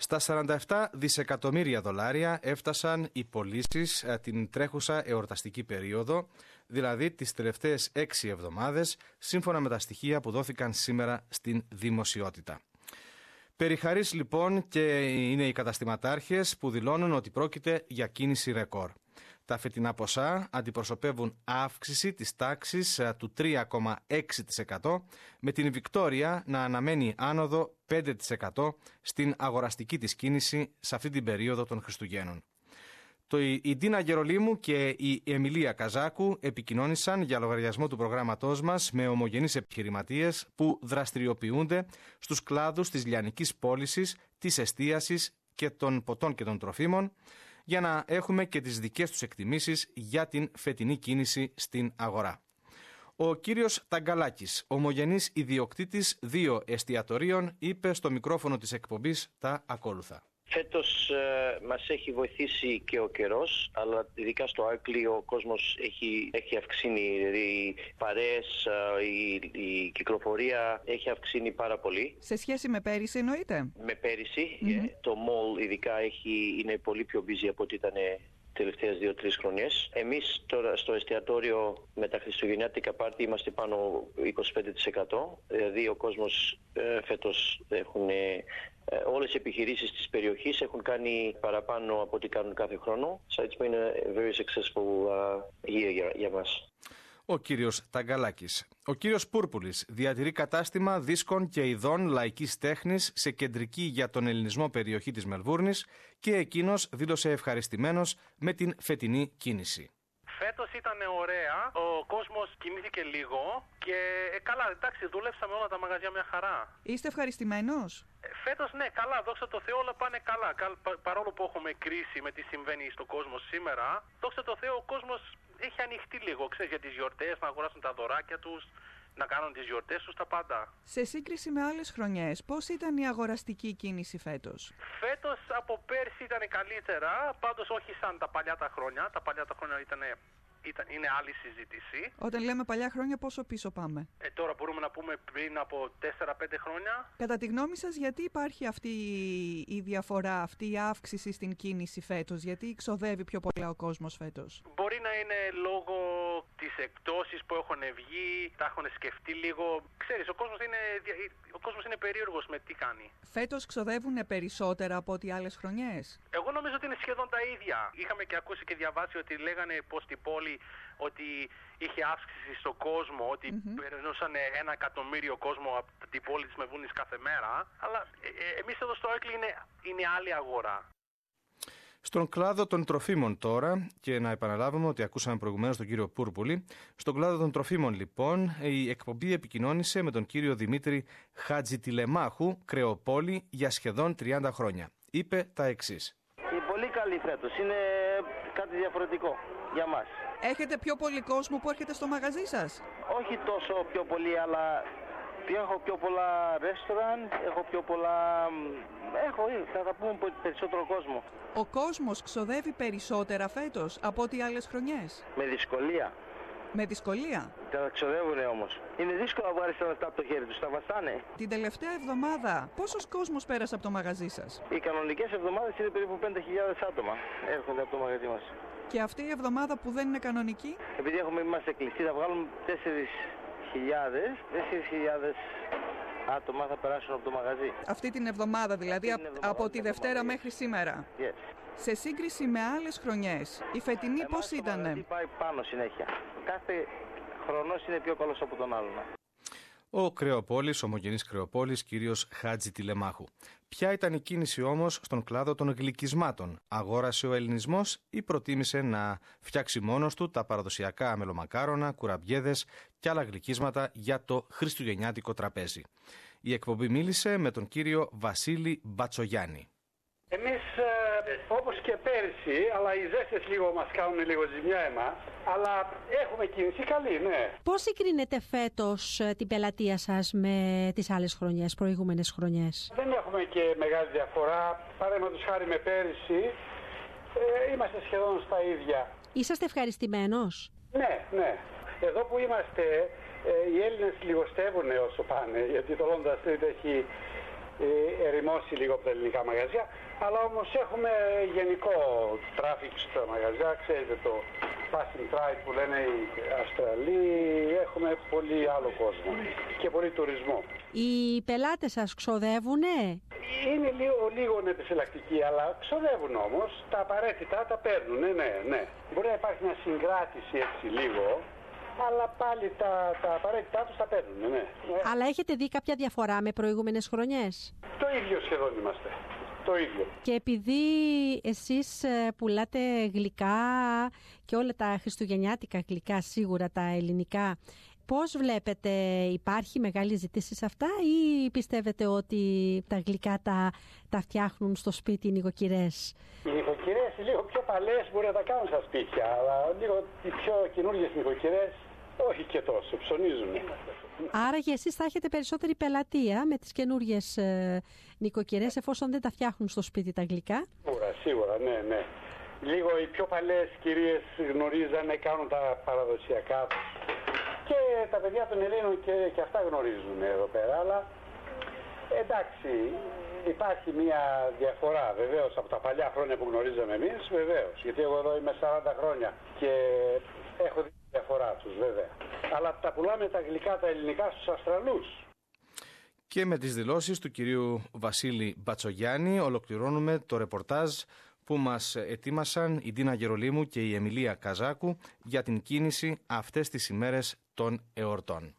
Στα 47 δισεκατομμύρια δολάρια έφτασαν οι πωλήσεις την τρέχουσα εορταστική περίοδο, δηλαδή τις τελευταίες 6 εβδομάδες, σύμφωνα με τα στοιχεία που δόθηκαν σήμερα στην δημοσιότητα. Περιχαρείς λοιπόν και είναι οι καταστηματάρχες που δηλώνουν ότι πρόκειται για κίνηση ρεκόρ. Τα φετινά ποσά αντιπροσωπεύουν αύξηση της τάξης του 3,6%, με την Βικτόρια να αναμένει άνοδο 5% στην αγοραστική της κίνηση σε αυτή την περίοδο των Χριστουγέννων. Η Ντίνα Γερολίμου και η Εμιλία Καζάκου επικοινώνησαν για λογαριασμό του προγράμματός μας με ομογενείς επιχειρηματίες που δραστηριοποιούνται στους κλάδους της λιανικής πώλησης, της εστίασης και των ποτών και των τροφίμων, για να έχουμε και τις δικές τους εκτιμήσεις για την φετινή κίνηση στην αγορά. Ο κύριος Ταγκαλάκης, ομογενής ιδιοκτήτης 2 εστιατορίων, είπε στο μικρόφωνο της εκπομπής τα ακόλουθα. Φέτος μας έχει βοηθήσει και ο καιρός, αλλά ειδικά στο Άκλι ο κόσμος έχει αυξήνει, δηλαδή οι παρέες, η κυκλοφορία έχει αυξήνει πάρα πολύ. Σε σχέση με πέρυσι εννοείται? Με πέρυσι, το mall ειδικά είναι πολύ πιο busy από ό,τι ήταν τελευταίες 2-3 χρονιές. Εμείς τώρα στο εστιατόριο με τα χριστουγεννιάτικα πάρτι είμαστε πάνω 25%, δηλαδή ο κόσμος φέτος όλες οι επιχειρήσεις της περιοχής έχουν κάνει παραπάνω από ό,τι κάνουν κάθε χρόνο. So it's been a very successful year για μας. Ο κύριος Ταγκαλάκης. Ο κύριος Πούρπουλης διατηρεί κατάστημα δίσκων και ειδών λαϊκής τέχνης σε κεντρική για τον ελληνισμό περιοχή της Μελβούρνης και εκείνος δήλωσε ευχαριστημένος με την φετινή κίνηση. Φέτος ήταν ωραία, ο κόσμος κινήθηκε λίγο και καλά, εντάξει, δουλέψαμε όλα τα μαγαζιά μια χαρά. Είστε ευχαριστημένος? Φέτος ναι, καλά, δόξα τω Θεώ όλα πάνε καλά. Παρόλο που έχουμε κρίση με τι συμβαίνει στον κόσμο σήμερα, δόξα τω Θεώ ο κόσμος έχει ανοιχτεί λίγο, ξέρεις, για τις γιορτές, να αγοράσουν τα δωράκια τους, να κάνουν τις γιορτές τους, τα πάντα. Σε σύγκριση με άλλες χρονιές, πώς ήταν η αγοραστική κίνηση φέτος? Φέτος από πέρσι ήταν καλύτερα, πάντως όχι σαν τα παλιά τα χρόνια. Τα παλιά τα χρόνια είναι άλλη συζήτηση. Όταν λέμε παλιά χρόνια, πόσο πίσω πάμε? Τώρα μπορούμε να πούμε πριν από 4-5 χρόνια. Κατά τη γνώμη σας, γιατί υπάρχει αυτή η διαφορά, αυτή η αύξηση στην κίνηση φέτος? Γιατί ξοδεύει πιο πολλά ο κόσμος φέτος? Μπορεί να είναι λόγω της εκπτώσεις που έχουν βγει, τα έχουν σκεφτεί λίγο. Ξέρεις, ο κόσμος είναι περίεργος με τι κάνει. Φέτος ξοδεύουν περισσότερα από ό,τι άλλες χρονιές? Εγώ νομίζω ότι είναι σχεδόν τα ίδια. Είχαμε και ακούσει και διαβάσει ότι λέγανε πως στην πόλη ότι είχε αύξηση στον κόσμο, ότι περνούσαν 1 εκατομμύριο κόσμο από την πόλη της Μελβούρνης κάθε μέρα. Αλλά εμείς εδώ στο Άκλι είναι άλλη αγορά. Στον κλάδο των τροφίμων τώρα, και να επαναλάβουμε ότι ακούσαμε προηγουμένως τον κύριο Πούρπουλη, στον κλάδο των τροφίμων λοιπόν η εκπομπή επικοινώνησε με τον κύριο Δημήτρη Χατζητιλεμάχου, κρεοπόλη, για σχεδόν 30 χρόνια. Είπε τα εξής. Είναι πολύ καλή φέτος, είναι κάτι διαφορετικό για μας. Έχετε πιο πολύ κόσμο που έρχεται στο μαγαζί σας? Όχι τόσο πιο πολύ, αλλά έχω πιο πολλά ρέστοραν, έχω πιο πολλά... θα τα πούμε περισσότερο κόσμο. Ο κόσμος ξοδεύει περισσότερα φέτος από ό,τι άλλες χρονιές? Με δυσκολία. Με δυσκολία? Τα ξοδεύουνε όμως. Είναι δύσκολο να βγάλεις τα λεφτά από το χέρι τους, τα βαστάνε. Την τελευταία εβδομάδα πόσος κόσμος πέρασε από το μαγαζί σας? Οι κανονικές εβδομάδες είναι περίπου 5.000 άτομα έρχονται από το μαγαζί μας. Και αυτή η εβδομάδα που δεν είναι κανονική? Επειδή είμαστε κλειστοί, θα βγάλουμε 4.000 άτομα θα περάσουν από το μαγαζί. Αυτή την εβδομάδα δηλαδή, από τη Δευτέρα μέχρι σήμερα. Yes. Σε σύγκριση με άλλες χρονιές, η φετινή πώς ήτανε? Το πάει πάνω συνέχεια. Κάθε χρονός είναι πιο καλός από τον άλλον. Ο κρεοπόλης, ομογενής κρεοπόλης, κύριος Χατζητιλεμάχου. Ποια ήταν η κίνηση όμως στον κλάδο των γλυκισμάτων? Αγόρασε ο ελληνισμός ή προτίμησε να φτιάξει μόνος του τα παραδοσιακά μελομακάρονα, κουραμπιέδες και άλλα γλυκίσματα για το χριστουγεννιάτικο τραπέζι? Η εκπομπή μίλησε με τον κύριο Βασίλη Μπατσογιάννη. Εμείς όπως και πέρσι, αλλά οι ζέστες λίγο μας κάνουν λίγο ζημιά εμάς, αλλά έχουμε κίνηση καλή, ναι. Πώς συγκρίνετε φέτος την πελατεία σας με τις άλλες χρονιές, προηγούμενες χρονιές? Δεν έχουμε και μεγάλη διαφορά, παραδείγματος χάρη με πέρσι, είμαστε σχεδόν στα ίδια. Είσαστε ευχαριστημένος? Ναι. Εδώ που είμαστε, οι Έλληνες λιγοστεύουν όσο πάνε, γιατί το London Street έχει ερημώσει λίγο από τα ελληνικά μαγαζιά, αλλά όμως έχουμε γενικό τράφικ στα μαγαζιά, ξέρετε το passing trade που λένε οι Αυστραλοί, έχουμε πολύ άλλο κόσμο και πολύ τουρισμό. Οι πελάτες σας ξοδεύουνε? Είναι λίγο επιφυλακτικοί, αλλά ξοδεύουν όμως, τα απαραίτητα τα παίρνουν, ναι. Μπορεί να υπάρχει μια συγκράτηση έτσι λίγο, αλλά πάλι τα απαραίτητά τους τα παίρνουν, ναι. Αλλά έχετε δει κάποια διαφορά με προηγούμενες χρονιές? Το ίδιο σχεδόν είμαστε. Το ίδιο. Και επειδή εσείς πουλάτε γλυκά και όλα τα χριστουγεννιάτικα γλυκά, σίγουρα τα ελληνικά, πώς βλέπετε, υπάρχει μεγάλη ζήτηση σε αυτά ή πιστεύετε ότι τα γλυκά τα φτιάχνουν στο σπίτι οι νοικοκυρές? Οι νοικοκυρές λίγο πιο παλές μπορεί να τα κάνουν στα σπίτια, αλλά λίγο οι πιο καινούργιες νοικοκυρές όχι και τόσο, ψωνίζουν. Άρα και εσείς θα έχετε περισσότερη πελατεία με τις καινούργιες νοικοκυρές εφόσον δεν τα φτιάχνουν στο σπίτι τα γλυκά? Σίγουρα, ναι. Λίγο οι πιο παλές κυρίες γνωρίζανε, κάνουν τα παραδοσιακά τους. Και τα παιδιά των Ελλήνων και αυτά γνωρίζουν εδώ πέρα, αλλά εντάξει, υπάρχει μια διαφορά βεβαίως από τα παλιά χρόνια που γνωρίζαμε εμείς, βεβαίως, γιατί εγώ εδώ είμαι 40 χρόνια και έχω δει τη διαφορά τους βέβαια. Αλλά τα πουλάμε τα γλυκά τα ελληνικά στους Αυστραλούς. Και με τις δηλώσεις του κυρίου Βασίλη Μπατσογιάννη ολοκληρώνουμε το ρεπορτάζ που μας ετοίμασαν η Ντίνα Γερολίμου και η Εμιλία Καζάκου για την κίνηση αυτές τις ημέρες των εορτών.